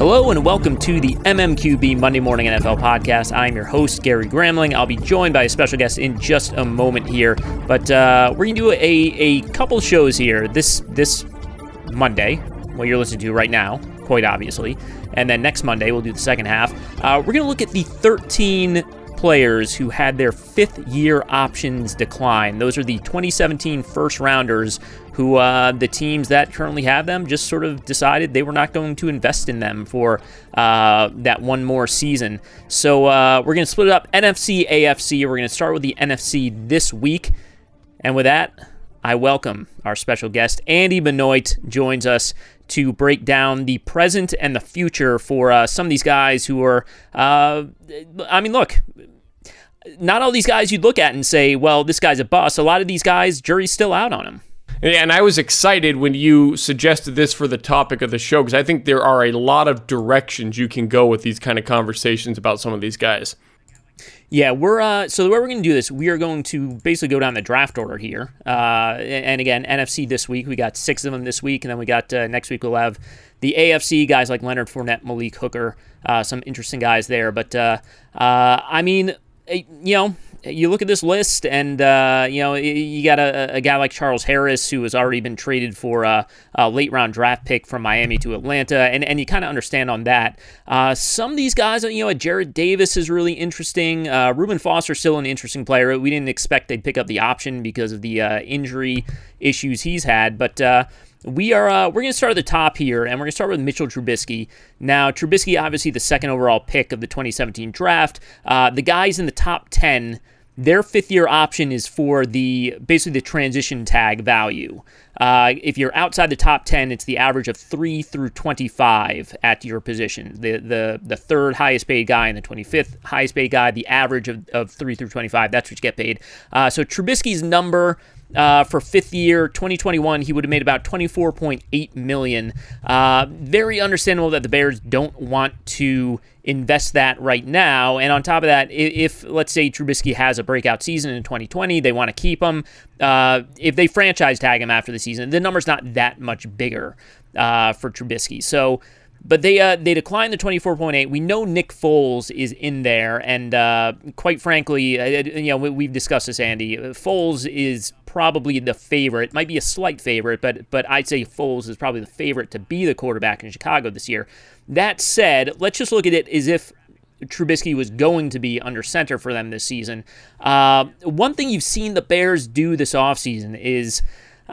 Hello and welcome to the MMQB Monday Morning NFL Podcast. I'm your host, Gary Gramling. I'll be joined by a special guest in just a moment here, but we're going to do a couple shows here this Monday, what you're listening to right now, quite obviously, and then next Monday we'll do the second half. We're going to look at the 13 players who had their fifth-year options decline. Those are the 2017 first-rounders who the teams that currently have them just sort of decided they were not going to invest in them for that one more season. So we're going to split it up NFC, AFC. We're going to start with the NFC this week. And with that, I welcome our special guest. Andy Benoit joins us to break down the present and the future for some of these guys who are, look, not all these guys you'd look at and say, well, this guy's a bust. A lot of these guys, jury's still out on him. And I was excited when you suggested this for the topic of the show, because I think there are a lot of directions you can go with these kind of conversations about some of these guys. Yeah, so the way we're going to do this, we are going to basically go down the draft order here. And again, NFC this week, we got 6 of them this week, and then we got next week we'll have the AFC, guys like Leonard Fournette, Malik Hooker, some interesting guys there. But, you look at this list and, you got a guy like Charles Harris who has already been traded for a late-round draft pick from Miami to Atlanta, and you kind of understand on that. Some of these guys, Jared Davis is really interesting. Reuben Foster's still an interesting player. We didn't expect they'd pick up the option because of the injury issues he's had, but we're going to start at the top here, and we're going to start with Mitchell Trubisky. Now, Trubisky, obviously the second overall pick of the 2017 draft. The guys in the top 10, their fifth-year option is for basically the transition tag value. If you're outside the top 10, it's the average of 3 through 25 at your position. The third highest paid guy and the 25th highest paid guy, the average of 3 through 25, that's what you get paid. So Trubisky's number for fifth year, 2021, he would have made about $24.8 million. Very understandable that the Bears don't want to invest that right now. And on top of that, if let's say Trubisky has a breakout season in 2020, they want to keep him. If they franchise tag him after the season, the number's not that much bigger for Trubisky. So, but they declined the 24.8. We know Nick Foles is in there, and quite frankly, we've discussed this, Andy. Foles is probably the favorite. Might be a slight favorite, but I'd say Foles is probably the favorite to be the quarterback in Chicago this year. That said, let's just look at it as if Trubisky was going to be under center for them this season. One thing you've seen the Bears do this offseason is,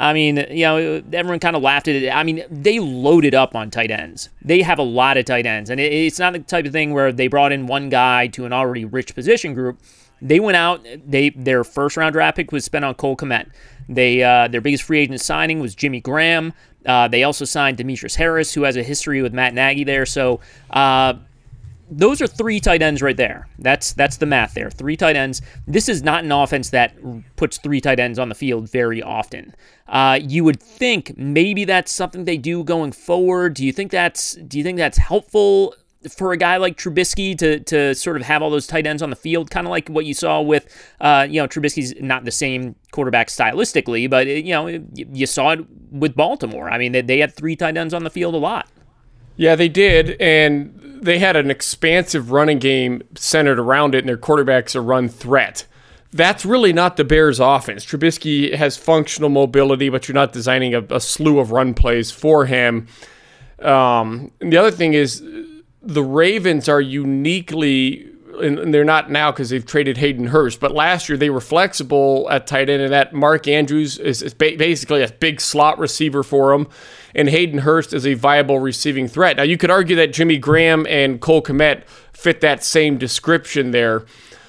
everyone kind of laughed at it. They loaded up on tight ends. They have a lot of tight ends, and it's not the type of thing where they brought in one guy to an already rich position group. They went out, their first-round draft pick was spent on Cole Kmet. Their biggest free agent signing was Jimmy Graham. They also signed Demetrius Harris, who has a history with Matt Nagy there. So those are 3 tight ends right there. That's the math there. 3 tight ends. This is not an offense that puts 3 tight ends on the field very often. You would think maybe that's something they do going forward. Do you think that's helpful for a guy like Trubisky to sort of have all those tight ends on the field, kind of like what you saw with, Trubisky's not the same quarterback stylistically, but, you saw it with Baltimore. They had 3 tight ends on the field a lot. Yeah, they did, and they had an expansive running game centered around it, and their quarterback's a run threat. That's really not the Bears' offense. Trubisky has functional mobility, but you're not designing a slew of run plays for him. And the other thing is, the Ravens are uniquely, and they're not now because they've traded Hayden Hurst, but last year they were flexible at tight end, and that Mark Andrews is basically a big slot receiver for them, and Hayden Hurst is a viable receiving threat. Now, you could argue that Jimmy Graham and Cole Kmet fit that same description there,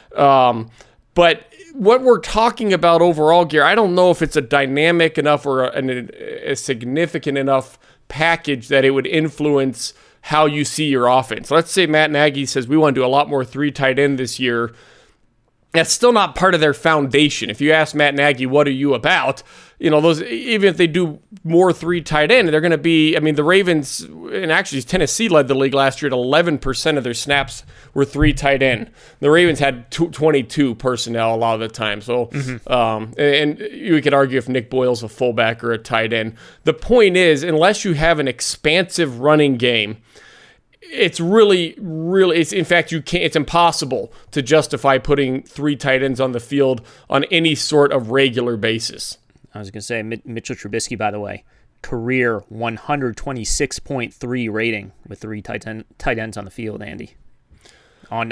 but what we're talking about overall, Gary, I don't know if it's a dynamic enough or a significant enough package that it would influence how you see your offense. Let's say Matt Nagy says we want to do a lot more 3 tight end this year. That's still not part of their foundation. If you ask Matt Nagy, what are you about? Those, even if they do more 3 tight end, they're going to be, the Ravens, and actually Tennessee led the league last year at 11% of their snaps were 3 tight end. The Ravens had 22 personnel a lot of the time. So, and you could argue if Nick Boyle's a fullback or a tight end. The point is, unless you have an expansive running game, it's really, it's in fact it's impossible to justify putting 3 tight ends on the field on any sort of regular basis. I was going to say Mitchell Trubisky, by the way, career 126.3 rating with 3 tight ends on the field, Andy. On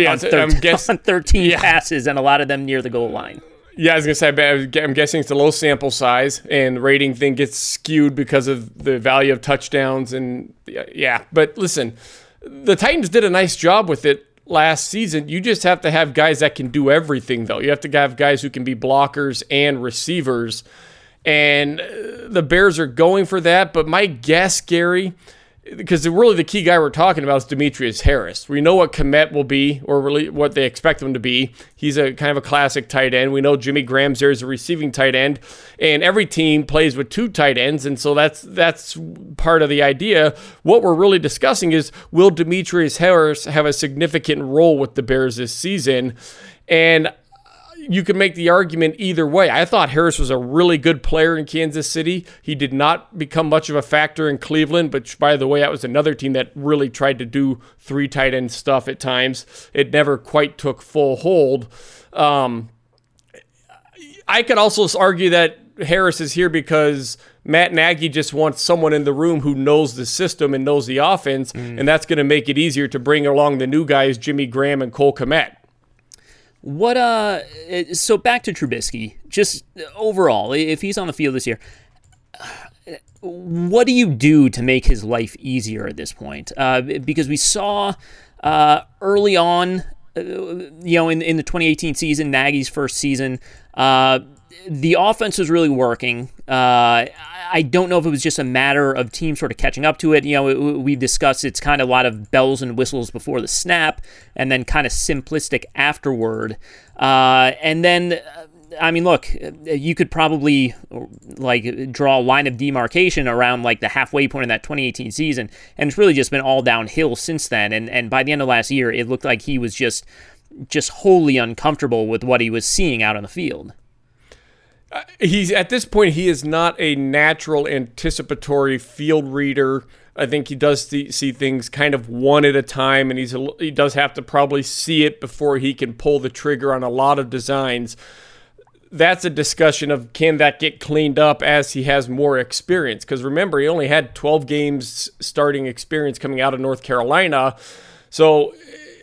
13 passes, and a lot of them near the goal line. Yeah, I was going to say, I'm guessing it's a low sample size, and the rating thing gets skewed because of the value of touchdowns. And yeah, but listen, the Titans did a nice job with it last season. You just have to have guys that can do everything, though. You have to have guys who can be blockers and receivers. And the Bears are going for that. But my guess, Gary, because really the key guy we're talking about is Demetrius Harris. We know what Kmet will be, or really what they expect him to be. He's a kind of a classic tight end. We know Jimmy Graham's there as a receiving tight end, and every team plays with 2 tight ends, and so that's part of the idea. What we're really discussing is, will Demetrius Harris have a significant role with the Bears this season? And you can make the argument either way. I thought Harris was a really good player in Kansas City. He did not become much of a factor in Cleveland, but by the way, that was another team that really tried to do 3 tight end stuff at times. It never quite took full hold. I could also argue that Harris is here because Matt Nagy just wants someone in the room who knows the system and knows the offense, and that's going to make it easier to bring along the new guys, Jimmy Graham and Cole Kmet. So back to Trubisky, just overall, if he's on the field this year, what do you do to make his life easier at this point? Because we saw early on, in the 2018 season, Nagy's first season, the offense was really working. I don't know if it was just a matter of teams sort of catching up to it. We've discussed it's kind of a lot of bells and whistles before the snap and then kind of simplistic afterward. And then, look, you could probably draw a line of demarcation around the halfway point of that 2018 season. And it's really just been all downhill since then. And by the end of last year, it looked like he was just wholly uncomfortable with what he was seeing out on the field. He's at this point, he is not a natural anticipatory field reader. I think he does see things kind of one at a time, and he does have to probably see it before he can pull the trigger on a lot of designs. That's a discussion of, can that get cleaned up as he has more experience? Because remember, he only had 12 games starting experience coming out of North Carolina. So,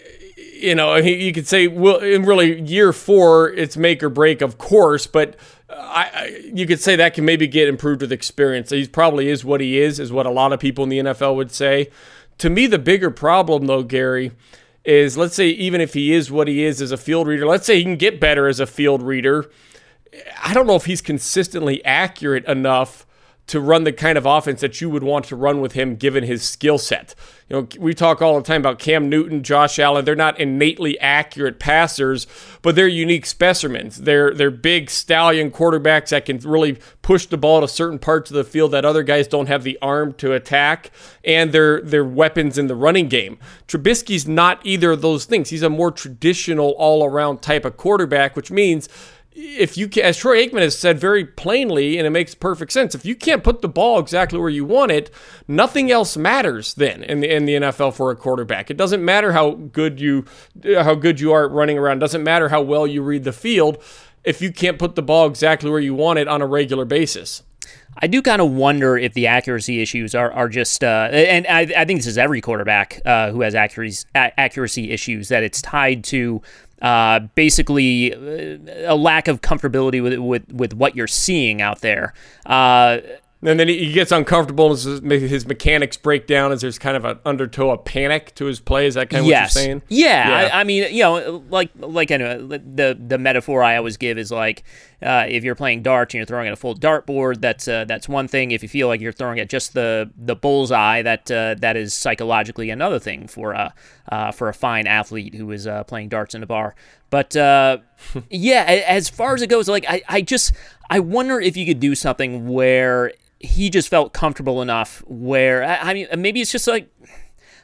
you could say, well, in really year 4, it's make or break, of course, but you could say that can maybe get improved with experience. He probably is what he is what a lot of people in the NFL would say. To me, the bigger problem, though, Gary, is, let's say even if he is what he is as a field reader, let's say he can get better as a field reader. I don't know if he's consistently accurate enough to run the kind of offense that you would want to run with him given his skill set. We talk all the time about Cam Newton, Josh Allen. They're not innately accurate passers, but they're unique specimens. They're big stallion quarterbacks that can really push the ball to certain parts of the field that other guys don't have the arm to attack, and they're weapons in the running game. Trubisky's not either of those things. He's a more traditional all-around type of quarterback, which means if you can, as Troy Aikman has said very plainly, and it makes perfect sense, if you can't put the ball exactly where you want it, nothing else matters then in the NFL for a quarterback. It doesn't matter how good you are at running around. It doesn't matter how well you read the field if you can't put the ball exactly where you want it on a regular basis. I do kind of wonder if the accuracy issues are just, and I think this is every quarterback who has accuracy issues, that it's tied to basically a lack of comfortability with what you're seeing out there. And then he gets uncomfortable as his mechanics break down, as there's kind of an undertow of panic to his play. Is that kind of what you're saying? Yeah. I mean, the metaphor I always give is if you're playing darts and you're throwing at a full dartboard, that's one thing. If you feel like you're throwing at just the bullseye, that is psychologically another thing for a fine athlete who is playing darts in a bar. But as far as it goes, I wonder if you could do something where he just felt comfortable enough where, maybe it's just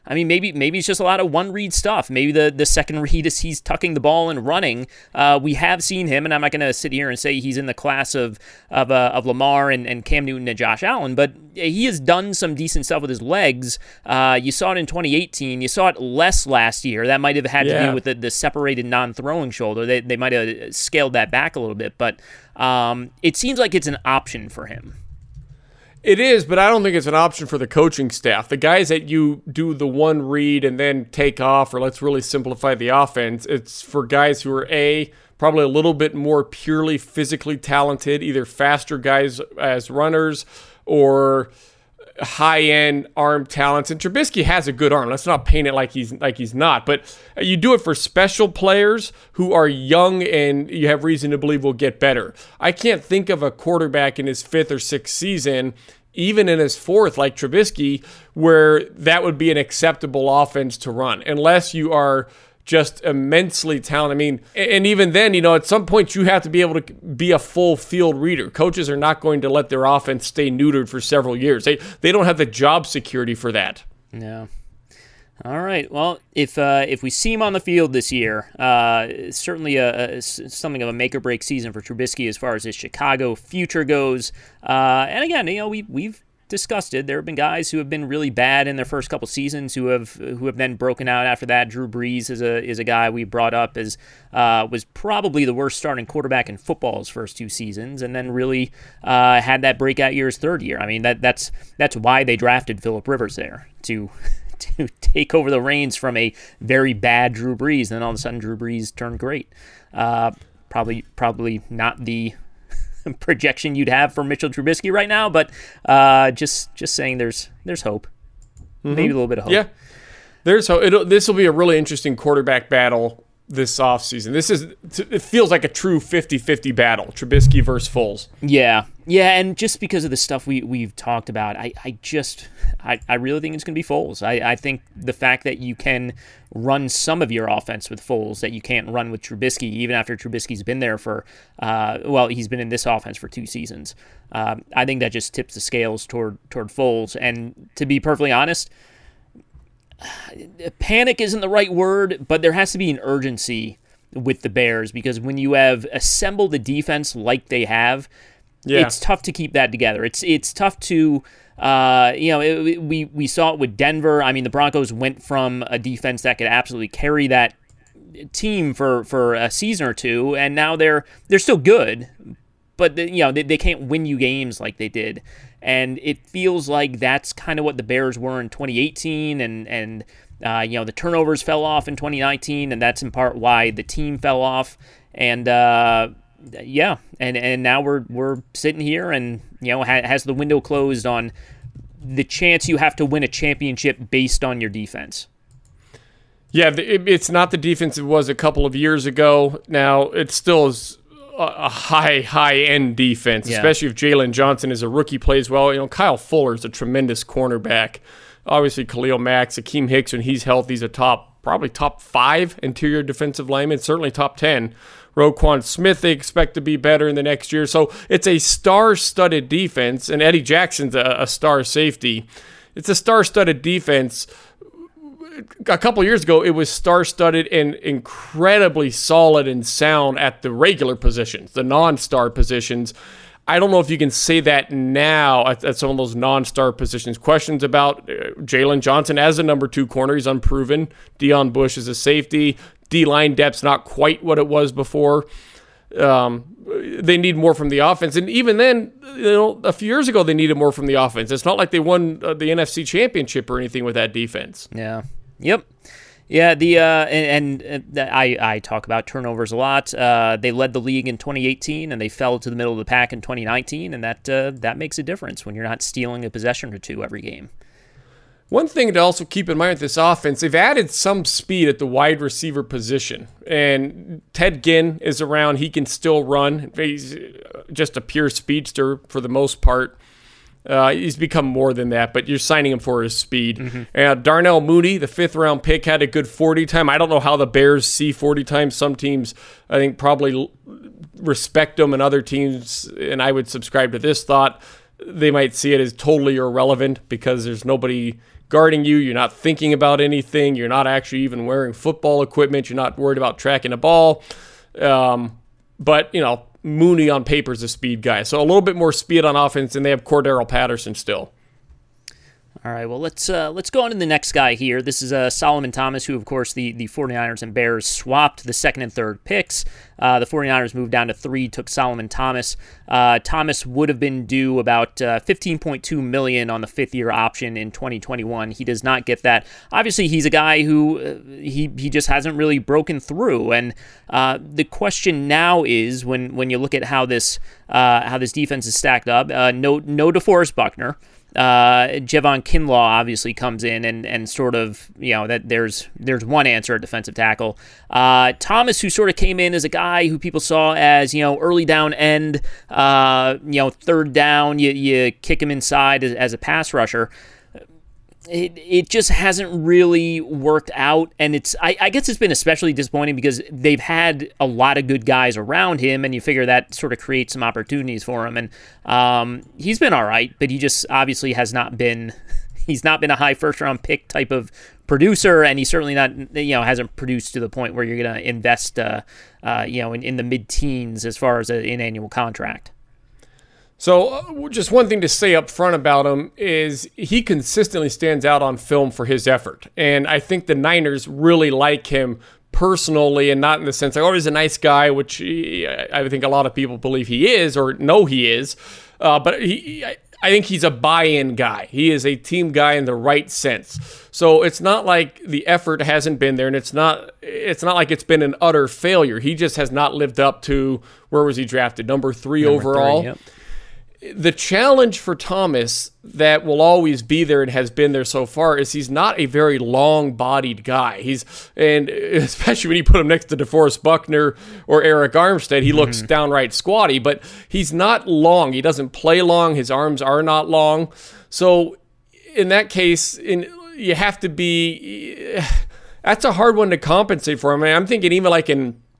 I mean, maybe it's just a lot of one read stuff. Maybe the second read is he's tucking the ball and running. We have seen him, and I'm not going to sit here and say he's in the class of Lamar and Cam Newton and Josh Allen, but he has done some decent stuff with his legs. You saw it in 2018. You saw it less last year. That might have had to do with the separated non-throwing shoulder. They might have scaled that back a little bit, but it seems like it's an option for him. It is, but I don't think it's an option for the coaching staff. The guys that you do the one read and then take off, or let's really simplify the offense, it's for guys who are probably a little bit more purely physically talented, either faster guys as runners or high-end arm talents. And Trubisky has a good arm. Let's not paint it like he's not. But you do it for special players who are young and you have reason to believe will get better. I can't think of a quarterback in his 5th or 6th season, even in his 4th, like Trubisky, where that would be an acceptable offense to run, unless you are just immensely talented. I mean, and even then, at some point you have to be able to be a full field reader. Coaches are not going to let their offense stay neutered for several years. They don't have the job security for that. No. All right. Well, if we see him on the field this year, certainly something of a make or break season for Trubisky as far as his Chicago future goes. And again, we've discussed it. There have been guys who have been really bad in their first couple seasons who have then broken out after that. Drew Brees is a guy we brought up as was probably the worst starting quarterback in football's first 2 seasons, and then really had that breakout year his 3rd year. I mean, that's why they drafted Phillip Rivers there to take over the reins from a very bad Drew Brees. And then all of a sudden Drew Brees turned great. Probably not the projection you'd have for Mitchell Trubisky right now, but just saying there's hope. Mm-hmm. Maybe a little bit of hope. Yeah, there's hope. This will be a really interesting quarterback battle this offseason. It feels like a true 50-50 battle, Trubisky versus Foles. Yeah, and just because of the stuff we've talked about, I really think it's going to be Foles. I think the fact that you can run some of your offense with Foles that you can't run with Trubisky, even after Trubisky's been there for, he's been in this offense for 2 seasons. I think that just tips the scales toward Foles. And to be perfectly honest, panic isn't the right word, but there has to be an urgency with the Bears, because when you have assembled a defense like they have, it's tough to keep that together. It's tough to, we saw it with Denver. I mean, the Broncos went from a defense that could absolutely carry that team for a season or 2, and now they're still good, but they can't win you games like they did. And it feels like that's kind of what the Bears were in 2018, and the turnovers fell off in 2019, and that's in part why the team fell off. And and now we're sitting here, and has the window closed on the chance you have to win a championship based on your defense. Yeah, it's not the defense it was a couple of years ago. Now it still is a high-end defense, especially if Jalen Johnson is a rookie, plays well. Kyle Fuller is a tremendous cornerback. Obviously, Khalil Mack, Akeem Hicks, when he's healthy, he's probably top 5 interior defensive lineman, certainly top 10. Roquan Smith, they expect to be better in the next year. So it's a star-studded defense, and Eddie Jackson's a star safety. It's a star-studded defense. A couple years ago, it was star-studded and incredibly solid and sound at the regular positions, the non-star positions. I don't know if you can say that now at some of those non-star positions. Questions about Jalen Johnson as a number 2 corner. He's unproven. Deion Bush is a safety. D-line depth's not quite what it was before. They need more from the offense. And even then, a few years ago, they needed more from the offense. It's not like they won the NFC Championship or anything with that defense. Yeah. Yep. Yeah, I talk about turnovers a lot. They led the league in 2018, and they fell to the middle of the pack in 2019, and that makes a difference when you're not stealing a possession or 2 every game. One thing to also keep in mind with this offense, they've added some speed at the wide receiver position. And Ted Ginn is around. He can still run. He's just a pure speedster for the most part. He's become more than that, but you're signing him for his speed. Mm-hmm. Darnell Mooney, the 5th-round pick, had a good 40 time. I don't know how the Bears see 40 times. Some teams, I think, probably respect him, and other teams, and I would subscribe to this thought, they might see it as totally irrelevant because there's nobody guarding you. You're not thinking about anything. You're not actually even wearing football equipment. You're not worried about tracking a ball. But, Mooney on paper is a speed guy. So a little bit more speed on offense, and they have Cordero Patterson still. All right, well, let's go on to the next guy here. This is Solomon Thomas, who, of course, the 49ers and Bears swapped the second and third picks. The 49ers moved down to 3, took Solomon Thomas. Thomas would have been due about $15.2 million on the fifth-year option in 2021. He does not get that. Obviously, he's a guy who he just hasn't really broken through. And the question now is, when you look at how this defense is stacked up, no DeForest Buckner. Javon Kinlaw obviously comes in and sort of, that there's one answer at defensive tackle. Thomas, who sort of came in as a guy who people saw as, early down end, third down, you kick him inside as a pass rusher. It just hasn't really worked out, and I guess it's been especially disappointing because they've had a lot of good guys around him, and you figure that sort of creates some opportunities for him. And he's been all right, but he just obviously has not been. He's not been a high first-round pick type of producer, and he's certainly not, hasn't produced to the point where you're going to invest, in the mid-teens as far as an annual contract. So just one thing to say up front about him is he consistently stands out on film for his effort. And I think the Niners really like him personally, and not in the sense like, he's a nice guy, which I think a lot of people believe he is or know he is. But I think he's a buy-in guy. He is a team guy in the right sense. So it's not like the effort hasn't been there, and it's not like it's been an utter failure. He just has not lived up to, where was he drafted? Number 3 overall. 3, yep. The challenge for Thomas that will always be there and has been there so far is he's not a very long-bodied guy. And especially when you put him next to DeForest Buckner or Eric Armstead, he looks downright squatty, but he's not long. He doesn't play long. His arms are not long. So in that case, you have to be – that's a hard one to compensate for. I mean, I'm thinking even like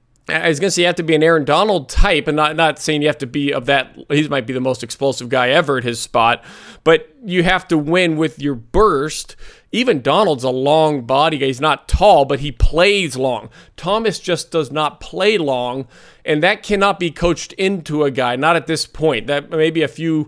I was going to say you have to be an Aaron Donald type, and not saying you have to be of that. He might be the most explosive guy ever at his spot, but you have to win with your burst. Even Donald's a long body guy. He's not tall, but he plays long. Thomas just does not play long, and that cannot be coached into a guy, not at this point. That may be a few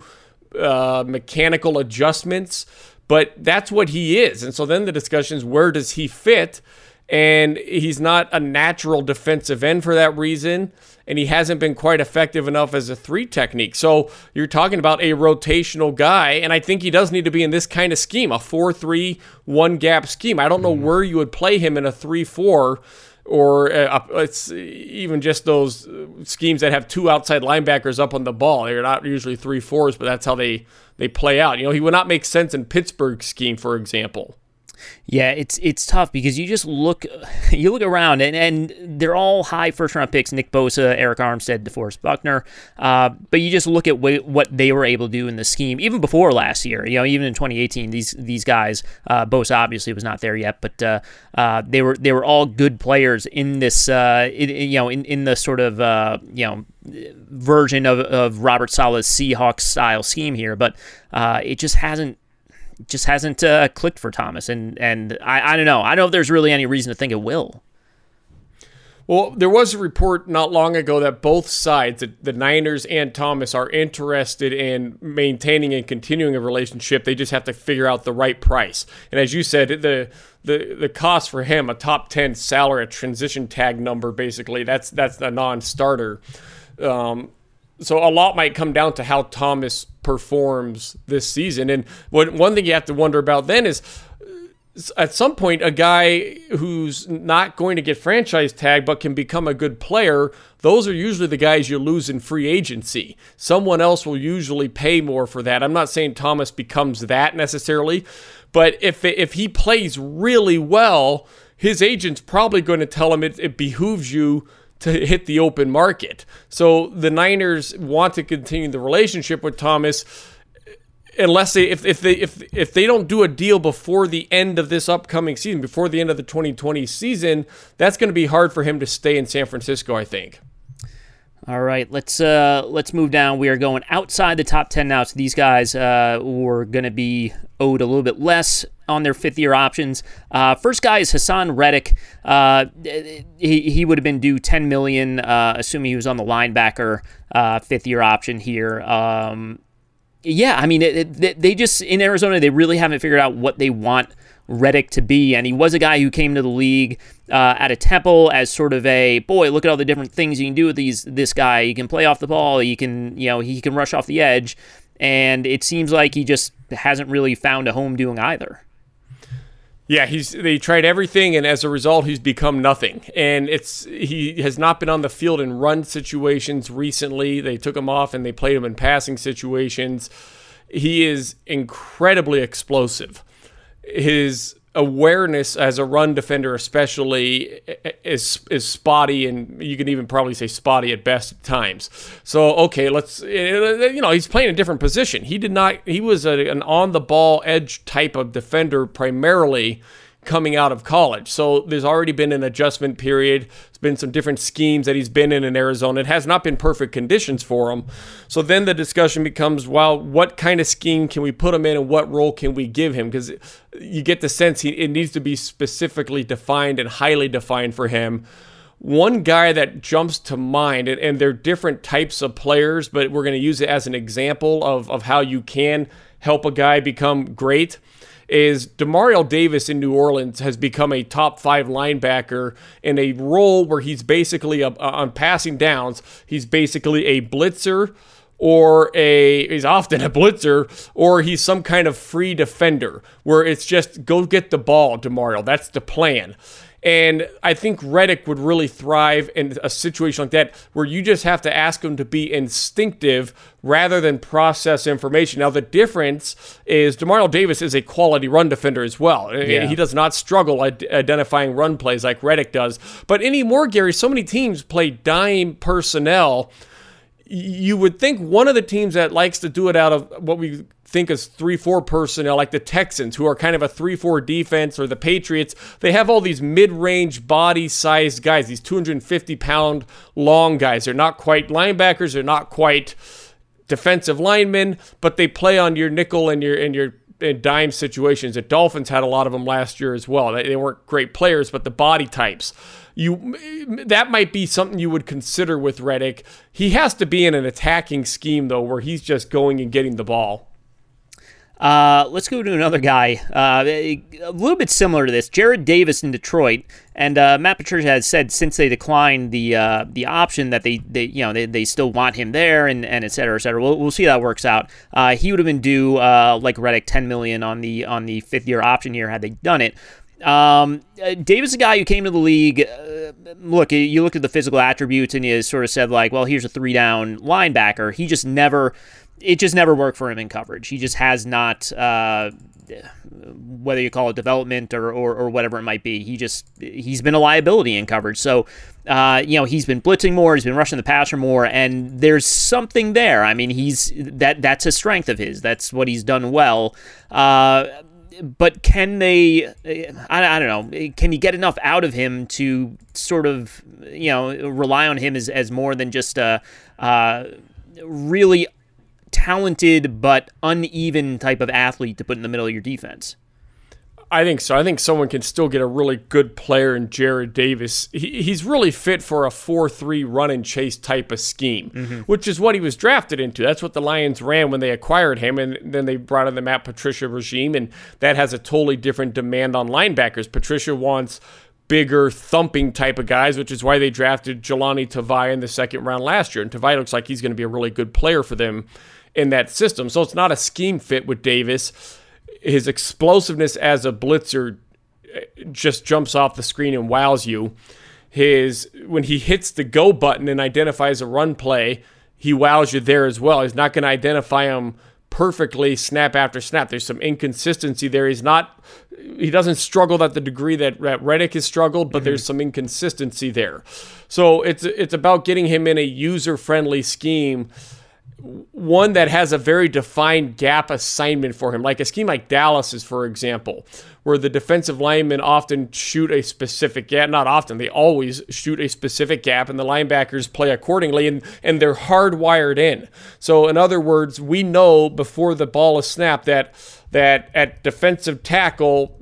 mechanical adjustments, but that's what he is. And so then the discussion is, where does he fit? And he's not a natural defensive end for that reason, and he hasn't been quite effective enough as a 3 technique. So you're talking about a rotational guy, and I think he does need to be in this kind of scheme, a 4-3, one-gap scheme. I don't know where you would play him in a 3-4, or it's even just those schemes that have 2 outside linebackers up on the ball. They're not usually 3-4s, but that's how they play out. He would not make sense in Pittsburgh's scheme, for example. Yeah, it's tough because you just look around and they're all high first round picks: Nick Bosa, Eric Armstead, DeForest Buckner. But you just look at what they were able to do in the scheme even before last year. Even in 2018, these guys, Bosa obviously was not there yet, but they were all good players in this in the sort of version of Robert Saleh's Seahawks style scheme here. But it just hasn't clicked for Thomas, and I don't know. I don't know if there's really any reason to think it will. Well, there was a report not long ago that both sides, the Niners and Thomas, are interested in maintaining and continuing a relationship. They just have to figure out the right price. And as you said, the cost for him, a top 10 salary, a transition tag number, basically, that's a non-starter. So a lot might come down to how Thomas performs this season. And one thing you have to wonder about then is, at some point, a guy who's not going to get franchise tag but can become a good player, those are usually the guys you lose in free agency. Someone else will usually pay more for that. I'm not saying Thomas becomes that necessarily, but if he plays really well, his agent's probably going to tell him it behooves you to hit the open market. So the Niners want to continue the relationship with Thomas, unless if they don't do a deal before the end of this upcoming season, before the end of the 2020 season, that's going to be hard for him to stay in San Francisco, I think. All right, let's move down. We are going outside the top 10 now. So these guys were going to be owed a little bit less on their fifth-year options. First guy is Hassan Reddick. He would have been due $10 million, assuming he was on the linebacker fifth-year option here. Yeah, I mean, they just, in Arizona, they really haven't figured out what they want Reddick to be, and he was a guy who came to the league at a Temple as sort of a, boy, look at all the different things you can do with this guy. He can play off the ball, he can rush off the edge, and it seems like he just hasn't really found a home doing either. Yeah, they tried everything, and as a result, he's become nothing. And he has not been on the field in run situations recently. They took him off, and they played him in passing situations. He is incredibly explosive. His awareness as a run defender especially is spotty, and you can even probably say spotty at best at times. So, okay, he's playing a different position. He was an on-the-ball edge type of defender primarily coming out of college. So there's already been an adjustment period. There's been some different schemes that he's been in Arizona. It has not been perfect conditions for him. So then the discussion becomes, well, what kind of scheme can we put him in and what role can we give him? Because you get the sense it needs to be specifically defined and highly defined for him. One guy that jumps to mind, and they're different types of players, but we're going to use it as an example of how you can help a guy become great, is Demario Davis in New Orleans has become a top 5 linebacker in a role where he's basically, on passing downs, he's basically a blitzer, he's often a blitzer, or he's some kind of free defender where it's just go get the ball, Demario. That's the plan. And I think Reddick would really thrive in a situation like that where you just have to ask him to be instinctive rather than process information. Now, the difference is Demario Davis is a quality run defender as well. Yeah. He does not struggle identifying run plays like Reddick does. But anymore, Gary, so many teams play dime personnel. You would think one of the teams that likes to do it out of what we think is 3-4 personnel, like the Texans, who are kind of a 3-4 defense, or the Patriots, they have all these mid-range body-sized guys, these 250-pound long guys. They're not quite linebackers, they're not quite defensive linemen, but they play on your nickel and your dime situations. The Dolphins had a lot of them last year as well. They weren't great players, but the body types. That might be something you would consider with Reddick. He has to be in an attacking scheme, though, where he's just going and getting the ball. Let's go to another guy, a little bit similar to this, Jared Davis in Detroit. And Matt Patricia has said since they declined the option that they still want him there, and et cetera, et cetera. We'll see how that works out. He would have been due like Reddick $10 million on the fifth-year option here had they done it. Davis is a guy who came to the league. You look at the physical attributes and you sort of said like, well, here's a 3-down linebacker. It just never worked for him in coverage. He just has not, whether you call it development or whatever it might be. He's been a liability in coverage. So, he's been blitzing more. He's been rushing the passer more, and there's something there. I mean, that's a strength of his. That's what he's done well. But can they, I don't know, can you get enough out of him to sort of, rely on him as more than just a really talented but uneven type of athlete to put in the middle of your defense? I think so. I think someone can still get a really good player in Jared Davis. He's really fit for a 4-3 run and chase type of scheme, which is what he was drafted into. That's what the Lions ran when they acquired him, and then they brought in the Matt Patricia regime, and that has a totally different demand on linebackers. Patricia wants bigger, thumping type of guys, which is why they drafted Jelani Tavai in the second round last year. And Tavai looks like he's going to be a really good player for them in that system. So it's not a scheme fit with Davis. His explosiveness as a blitzer just jumps off the screen and wows you. When he hits the go button and identifies a run play, he wows you there as well. He's not going to identify him perfectly snap after snap. There's some inconsistency there. He doesn't struggle at the degree that Reddick has struggled, but there's some inconsistency there. So it's about getting him in a user-friendly scheme. one that has a very defined gap assignment for him, like a scheme like Dallas's, for example, where the defensive linemen often shoot a specific gap. Not often, they always shoot a specific gap, and the linebackers play accordingly, and they're hardwired in. So in other words, we know before the ball is snapped that at defensive tackle,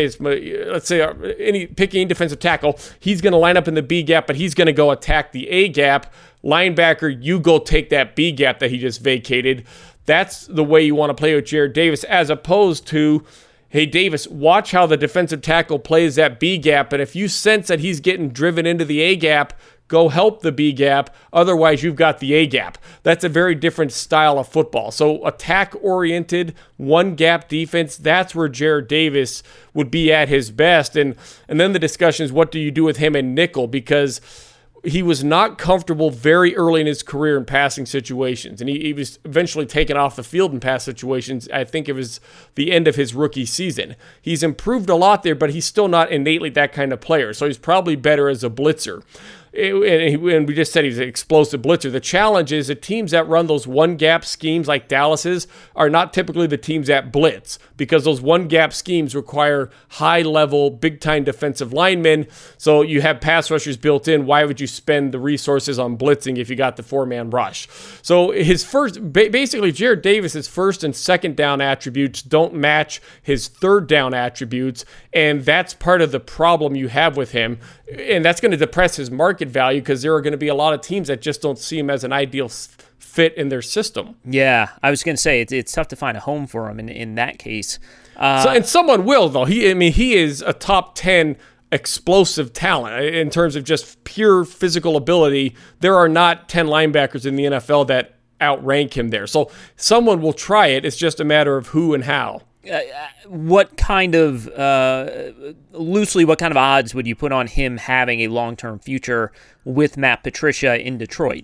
picking any defensive tackle, he's going to line up in the B gap, but he's going to go attack the A gap. Linebacker, you go take that B gap that he just vacated. That's the way you want to play with Jarrad Davis, as opposed to, hey, Davis, watch how the defensive tackle plays that B gap, and if you sense that he's getting driven into the A gap, go help the B gap. Otherwise, you've got the A gap. That's a very different style of football. So attack-oriented, one-gap defense, that's where Jarrad Davis would be at his best. And then the discussion is, what do you do with him in nickel? Because he was not comfortable very early in his career in passing situations, and he was eventually taken off the field in pass situations. I think it was the end of his rookie season. He's improved a lot there, but he's still not innately that kind of player, so he's probably better as a blitzer. And we just said he's an explosive blitzer. The challenge is the teams that run those one-gap schemes like Dallas's are not typically the teams that blitz, because those one-gap schemes require high-level, big-time defensive linemen. So you have pass rushers built in. Why would you spend the resources on blitzing if you got the four-man rush? So basically, Jarrad Davis's first and second down attributes don't match his third down attributes, and that's part of the problem you have with him. And that's going to depress his market value, because there are going to be a lot of teams that just don't see him as an ideal fit in their system. Yeah, I was going to say it's tough to find a home for him in that case. And someone will, though. He is a top 10 explosive talent in terms of just pure physical ability. There are not 10 linebackers in the NFL that outrank him there. So someone will try it. It's just a matter of who and how. What kind of odds would you put on him having a long-term future with Matt Patricia in Detroit?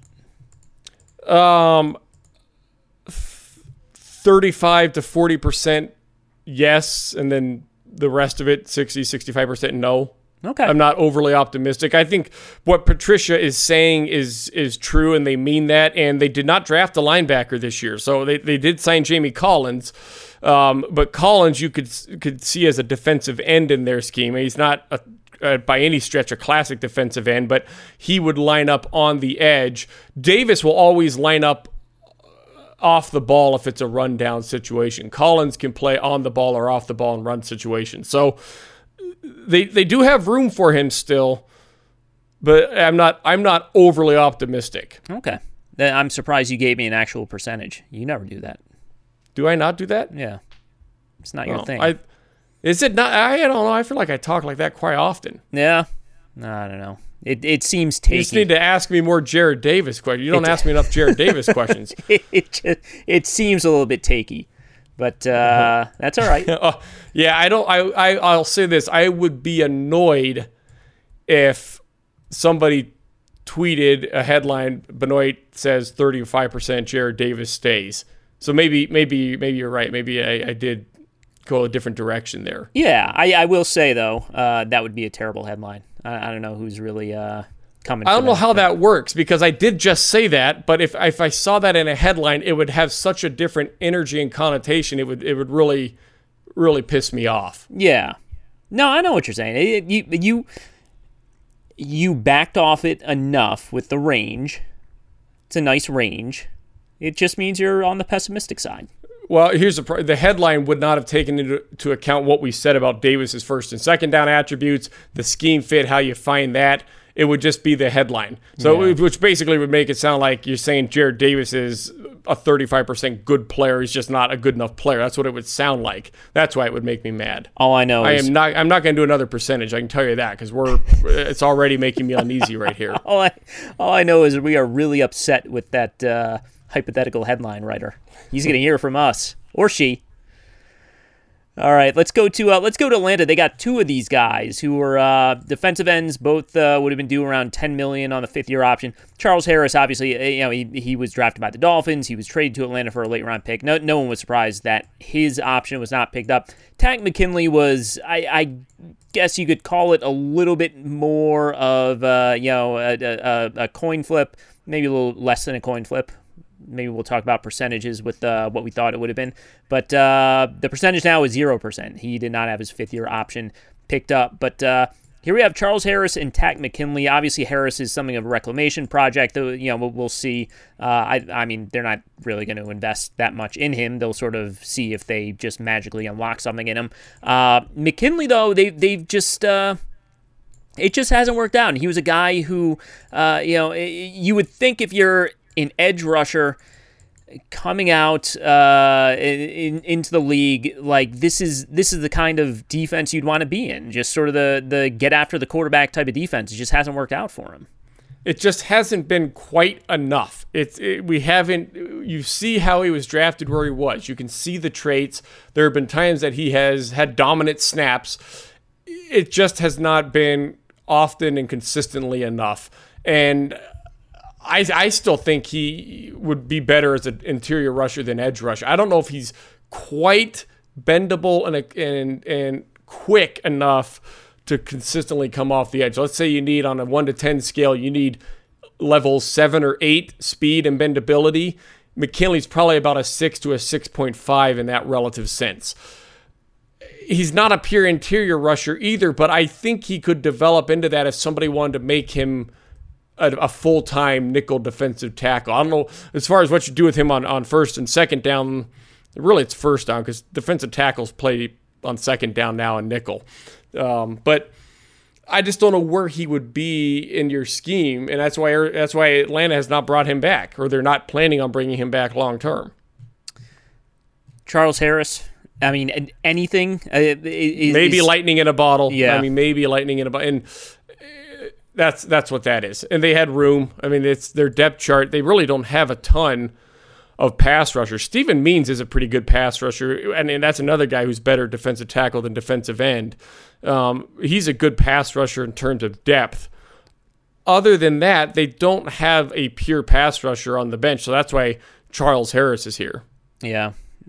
35 to 40% yes, and then the rest of it, 60-65% no. Okay. I'm not overly optimistic. I think what Patricia is saying is true, and they mean that. And they did not draft a linebacker this year, so they did sign Jamie Collins. But Collins, you could see as a defensive end in their scheme. He's not by any stretch a classic defensive end, but he would line up on the edge. Davis will always line up off the ball if it's a run-down situation. Collins can play on the ball or off the ball in run situations. So they do have room for him still, but I'm not overly optimistic. Okay. I'm surprised you gave me an actual percentage. You never do that. Do I not do that? Yeah. It's not your thing. Is it not? I don't know. I feel like I talk like that quite often. Yeah. I don't know. It seems takey. You just need to ask me more Jarrad Davis questions. You don't ask me enough Jarrad Davis questions. It seems a little bit takey, but that's all right. Yeah, I'll say this. I would be annoyed if somebody tweeted a headline, Benoit says 35% Jarrad Davis stays. So maybe you're right. Maybe I did go a different direction there. Yeah, I will say, though, that would be a terrible headline. I don't know who's really coming. I don't know how that works, because I did just say that, but if I saw that in a headline, it would have such a different energy and connotation. It would really, really piss me off. Yeah. No, I know what you're saying. You backed off it enough with the range. It's a nice range. It just means you're on the pessimistic side. Well, here's the headline would not have taken into account what we said about Davis's first and second down attributes, the scheme fit, how you find that. It would just be the headline. So, yeah. Which basically would make it sound like you're saying Jarrad Davis is a 35% good player. He's just not a good enough player. That's what it would sound like. That's why it would make me mad. All I know is I'm not going to do another percentage. I can tell you that, because it's already making me uneasy right here. All I know is we are really upset with that hypothetical headline writer. He's going to hear from us, or she. All right, let's go to Atlanta. They got two of these guys who are defensive ends. Both would have been due around $10 million on the fifth-year option. Charles Harris, obviously, he was drafted by the Dolphins. He was traded to Atlanta for a late-round pick. No one was surprised that his option was not picked up. Takk McKinley was, I guess you could call it a little bit more of a coin flip, maybe a little less than a coin flip. maybe we'll talk about percentages with what we thought it would have been. But the percentage now is 0%. He did not have his fifth-year option picked up. But here we have Charles Harris and Takk McKinley. Obviously, Harris is something of a reclamation project. Though, we'll see. I mean, they're not really going to invest that much in him. They'll sort of see if they just magically unlock something in him. McKinley, though, they've just it just hasn't worked out. And he was a guy who, you would think if you're an edge rusher coming out into the league, like this is the kind of defense you'd want to be in. Just sort of the get after the quarterback type of defense. It just hasn't worked out for him. It just hasn't been quite enough. We haven't. You see how he was drafted where he was. You can see the traits. There have been times that he has had dominant snaps. It just has not been often and consistently enough. And I still think he would be better as an interior rusher than edge rusher. I don't know if he's quite bendable and quick enough to consistently come off the edge. Let's say you need, on a 1 to 10 scale, you need level 7 or 8 speed and bendability. McKinley's probably about a 6 to a 6.5 in that relative sense. He's not a pure interior rusher either, but I think he could develop into that if somebody wanted to make him a full-time nickel defensive tackle. I don't know, as far as what you do with him on first and second down, really it's first down because defensive tackles play on second down now in nickel. But I just don't know where he would be in your scheme, and that's why Atlanta has not brought him back, or they're not planning on bringing him back long-term. Charles Harris, I mean, anything? Maybe lightning in a bottle. Yeah. I mean, maybe lightning in a bottle. And that's what that is. And they had room. I mean, it's their depth chart. They really don't have a ton of pass rushers. Stephen Means is a pretty good pass rusher, and that's another guy who's better defensive tackle than defensive end. He's a good pass rusher in terms of depth. Other than that, they don't have a pure pass rusher on the bench, so that's why Charles Harris is here. Yeah.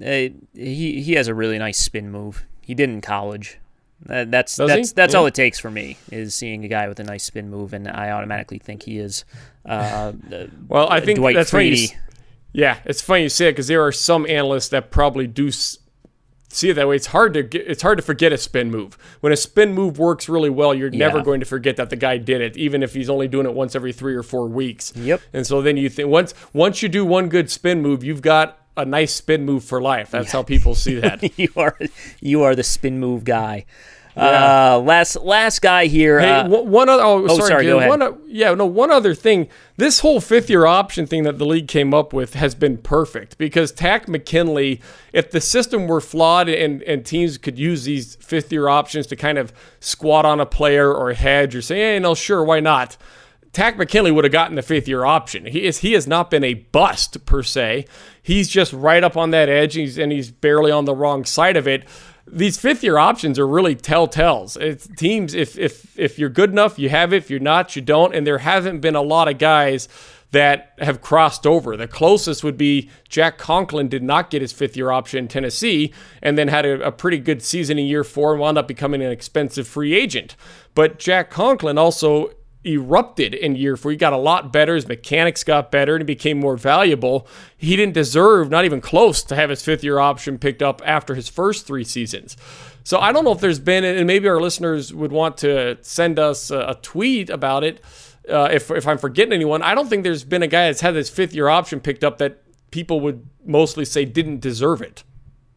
He has a really nice spin move. He did in college. That's all it takes for me, is seeing a guy with a nice spin move, and I automatically think he is. Well, I think Dwight that's Freeney. funny. Yeah, it's funny you say it because there are some analysts that probably do see it that way. It's hard to forget a spin move. When a spin move works really well, you're never going to forget that the guy did it, even if he's only doing it once every 3 or 4 weeks. Yep. And so then you think once you do one good spin move, you've got a nice spin move for life. That's how people see that. you are the spin move guy. Yeah. Last guy here. Hey, one other. Sorry. Go ahead. One other thing. This whole fifth-year option thing that the league came up with has been perfect because Takk McKinley, if the system were flawed and teams could use these fifth-year options to kind of squat on a player or hedge or say, hey, no, sure, why not? Takk McKinley would have gotten the fifth-year option. He has not been a bust per se. He's just right up on that edge, and he's barely on the wrong side of it. These fifth-year options are really telltales. It's teams, if you're good enough, you have it. If you're not, you don't. And there haven't been a lot of guys that have crossed over. The closest would be Jack Conklin did not get his fifth-year option in Tennessee and then had a pretty good season in year 4 and wound up becoming an expensive free agent. But Jack Conklin also erupted in year 4. He got a lot better. His mechanics got better and he became more valuable. He didn't deserve, not even close, to have his fifth-year option picked up after his first 3 seasons. So I don't know if there's been, and maybe our listeners would want to send us a tweet about it if I'm forgetting anyone. I don't think there's been a guy that's had his fifth-year option picked up that people would mostly say didn't deserve it.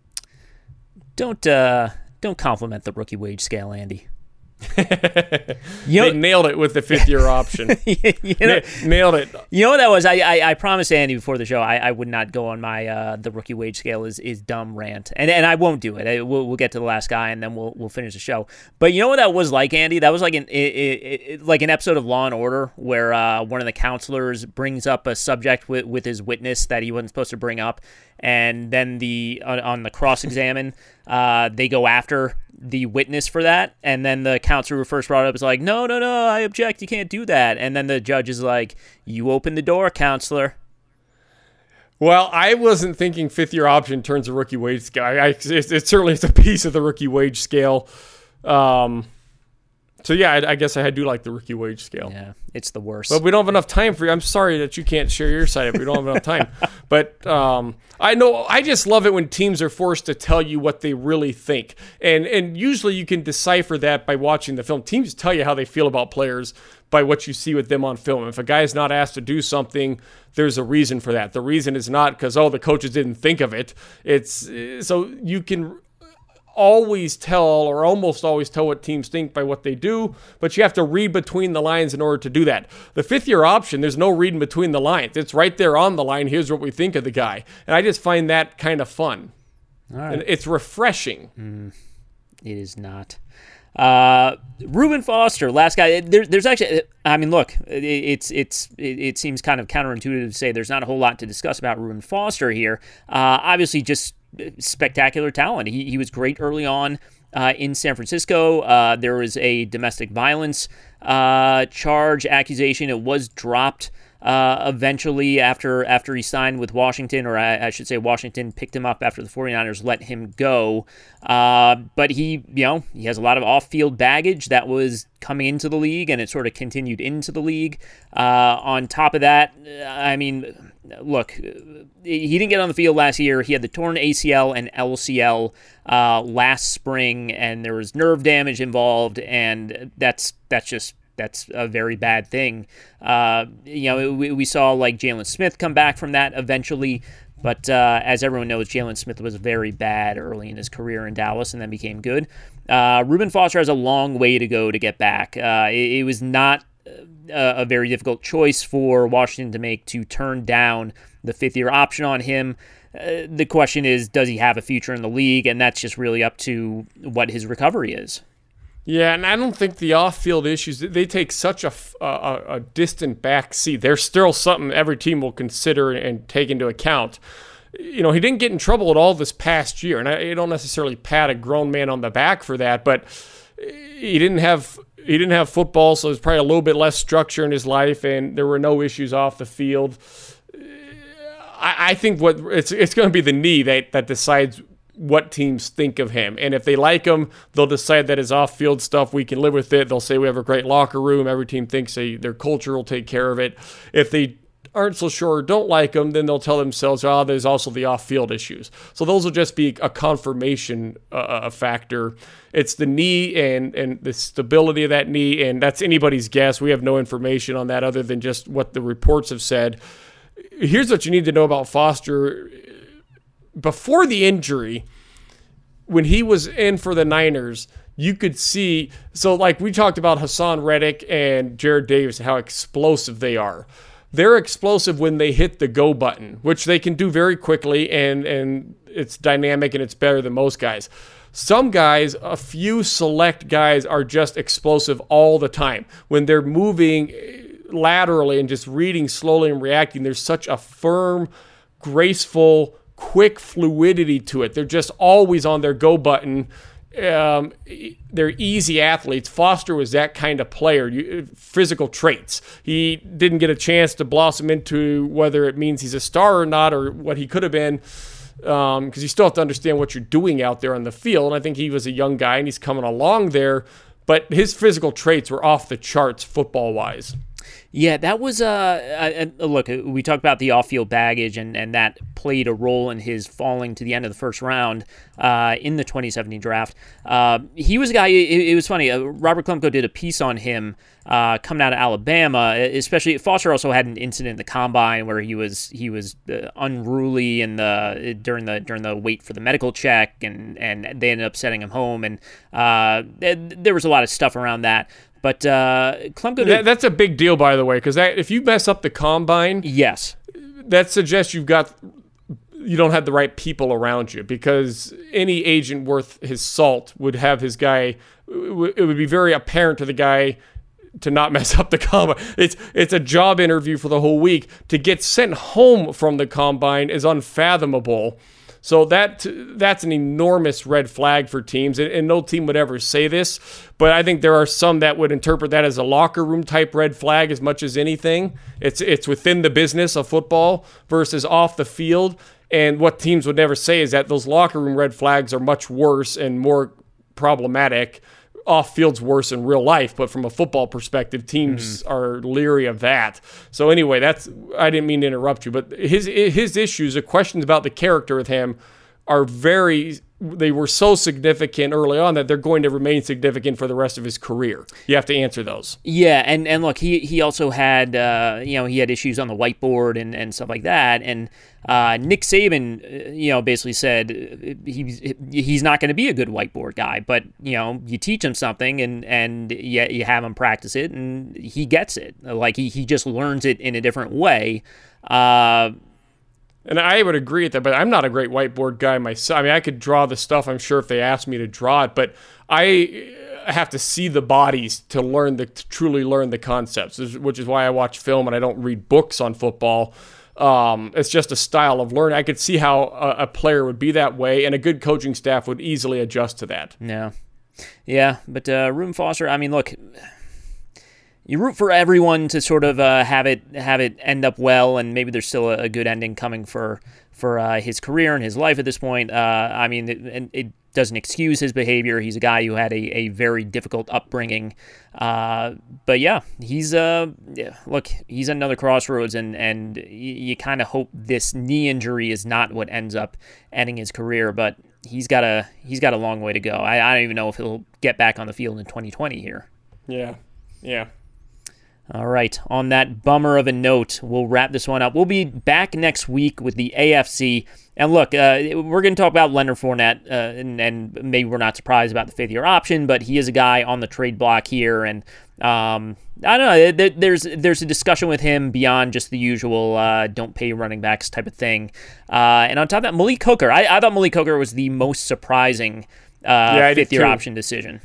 Don't compliment the rookie wage scale, Andy. They nailed it with the fifth-year option. Nailed it. You know what that was? I promised Andy before the show I would not go on my the rookie wage scale is dumb rant, and I won't do it. We'll get to the last guy and then we'll finish the show. But you know what that was like, Andy? That was like an episode of Law and Order where one of the counselors brings up a subject with his witness that he wasn't supposed to bring up, and then on the cross-examine they go after the witness for that, and then the counselor who first brought it up is like, no, I object, you can't do that. And then the judge is like, you open the door, counselor. Well, I wasn't thinking fifth-year option turns a rookie wage scale. It certainly is a piece of the rookie wage scale. So, yeah, I guess I do like the rookie wage scale. Yeah, it's the worst. But we don't have enough time for you. I'm sorry that you can't share your side of it. We don't have enough time. But I know I just love it when teams are forced to tell you what they really think. And usually you can decipher that by watching the film. Teams tell you how they feel about players by what you see with them on film. If a guy's not asked to do something, there's a reason for that. The reason is not because, the coaches didn't think of it. It's so you can always tell or almost always tell what teams think by what they do, but you have to read between the lines in order to do that. The fifth-year option, there's no reading between the lines. It's right there on the line. Here's what we think of the guy. And I just find that kind of fun. All right. And it's refreshing. It is not. Reuben Foster, last guy. There's actually, I mean, look, it seems kind of counterintuitive to say there's not a whole lot to discuss about Reuben Foster here. Obviously, just spectacular talent. He was great early on in San Francisco. There was a domestic violence accusation. It was dropped eventually after he signed with Washington, or I should say Washington picked him up after the 49ers let him go. But he has a lot of off-field baggage that was coming into the league, and it sort of continued into the league. On top of that, I mean, look, he didn't get on the field last year. He had the torn ACL and LCL last spring, and there was nerve damage involved, and that's a very bad thing. We saw like Jalen Smith come back from that eventually, but as everyone knows, Jalen Smith was very bad early in his career in Dallas and then became good. Reuben Foster has a long way to go to get back. It was not a very difficult choice for Washington to make to turn down the fifth-year option on him. The question is, does he have a future in the league? And that's just really up to what his recovery is. Yeah, and I don't think the off-field issues, they take such a distant back seat. They're still something every team will consider and take into account. He didn't get in trouble at all this past year, and I don't necessarily pat a grown man on the back for that, but he didn't have football, so there's probably a little bit less structure in his life, and there were no issues off the field. I think it's going to be the knee that decides what teams think of him. And if they like him, they'll decide that his off-field stuff, we can live with it. They'll say we have a great locker room. Every team thinks their culture will take care of it. If they aren't so sure or don't like him, then they'll tell themselves, there's also the off-field issues. So those will just be a confirmation factor. It's the knee and the stability of that knee, and that's anybody's guess. We have no information on that other than just what the reports have said. Here's what you need to know about Foster. Before the injury, when he was in for the Niners, you could see, so like we talked about Hassan Reddick and Jared Davis, how explosive they are. They're explosive when they hit the go button, which they can do very quickly, and it's dynamic and it's better than most guys. Some guys, a few select guys, are just explosive all the time. When they're moving laterally and just reading slowly and reacting, there's such a firm, graceful, quick fluidity to it. They're just always on their go button. They're easy athletes. Foster was that kind of player. Physical traits. He didn't get a chance to blossom into whether it means he's a star or not, or what he could have been, because you still have to understand what you're doing out there on the field. And I think he was a young guy and he's coming along there, but his physical traits were off the charts football-wise. Yeah, that was look, we talked about the off-field baggage, and that played a role in his falling to the end of the first round in the 2017 draft. He was a guy, it was funny, Robert Klemko did a piece on him coming out of Alabama, especially Foster also had an incident in the combine where he was unruly during the wait for the medical check, and they ended up sending him home, and there was a lot of stuff around that. But Klemko that's a big deal, by the way, because if you mess up the combine, yes, that suggests you don't have the right people around you, because any agent worth his salt would have his guy. It would be very apparent to the guy to not mess up the combine. It's a job interview for the whole week. To get sent home from the combine is unfathomable. So that's an enormous red flag for teams, and no team would ever say this, but I think there are some that would interpret that as a locker room type red flag as much as anything. It's within the business of football versus off the field, and what teams would never say is that those locker room red flags are much worse and more problematic off field's worse in real life, but from a football perspective, teams are leery of that. So anyway, I didn't mean to interrupt you, but his issues, the questions about the character with him they were so significant early on that they're going to remain significant for the rest of his career. You have to answer those. Yeah, and look, he also had he had issues on the whiteboard and stuff like that. And Nick Saban, basically said he's not going to be a good whiteboard guy, but you teach him something and you have him practice it, and he gets it. Like he just learns it in a different way. And I would agree with that, but I'm not a great whiteboard guy myself. I mean, I could draw the stuff, I'm sure, if they asked me to draw it, but I have to see the bodies to truly learn the concepts, which is why I watch film and I don't read books on football. It's just a style of learning. I could see how a player would be that way, and a good coaching staff would easily adjust to that. Yeah, but Reuben Foster, I mean, look, you root for everyone to sort of have it end up well, and maybe there's still a good ending coming for his career and his life at this point. I mean, it doesn't excuse his behavior. He's a guy who had a very difficult upbringing. But yeah, he's he's another crossroads, and you kind of hope this knee injury is not what ends up ending his career. But he's got a long way to go. I don't even know if he'll get back on the field in 2020 here. Yeah. All right. On that bummer of a note, we'll wrap this one up. We'll be back next week with the AFC. And look, we're going to talk about Leonard Fournette, and maybe we're not surprised about the fifth-year option, but he is a guy on the trade block here. And I don't know, there's a discussion with him beyond just the usual don't pay running backs type of thing. And on top of that, Malik Hooker. I thought Malik Hooker was the most surprising fifth-year option decision.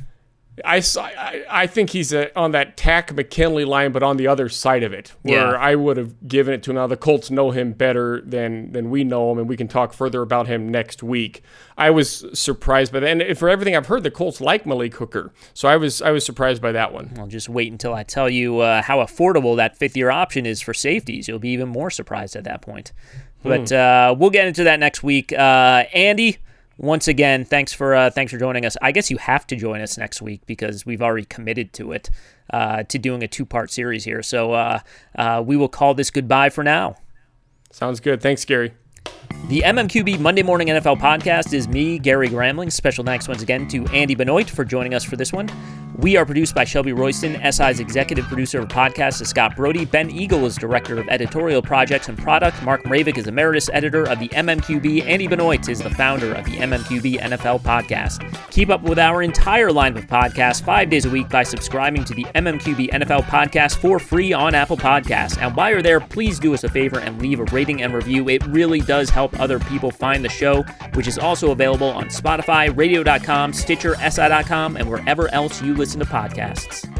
I think he's on that Tack McKinley line, but on the other side of it, where I would have given it to him. Now, the Colts know him better than we know him, and we can talk further about him next week. I was surprised by that, and for everything I've heard, the Colts like Malik Hooker, so I was surprised by that one. I'll just wait until I tell you how affordable that fifth-year option is for safeties. You'll be even more surprised at that point. But we'll get into that next week. Andy, once again, thanks for joining us. I guess you have to join us next week because we've already committed to it, to doing a two-part series here. So we will call this goodbye for now. Sounds good. Thanks, Gary. The MMQB Monday Morning NFL Podcast is me, Gary Gramling. Special thanks once again to Andy Benoit for joining us for this one. We are produced by Shelby Royston. SI's executive producer of podcasts is Scott Brody. Ben Eagle is director of editorial projects and product. Mark Mravik is emeritus editor of the MMQB. Andy Benoit is the founder of the MMQB NFL Podcast. Keep up with our entire lineup of podcasts 5 days a week by subscribing to the MMQB NFL Podcast for free on Apple Podcasts. And while you're there, please do us a favor and leave a rating and review. It really does help other people find the show, which is also available on Spotify, radio.com, Stitcher, SI.com, and wherever else you listen to podcasts.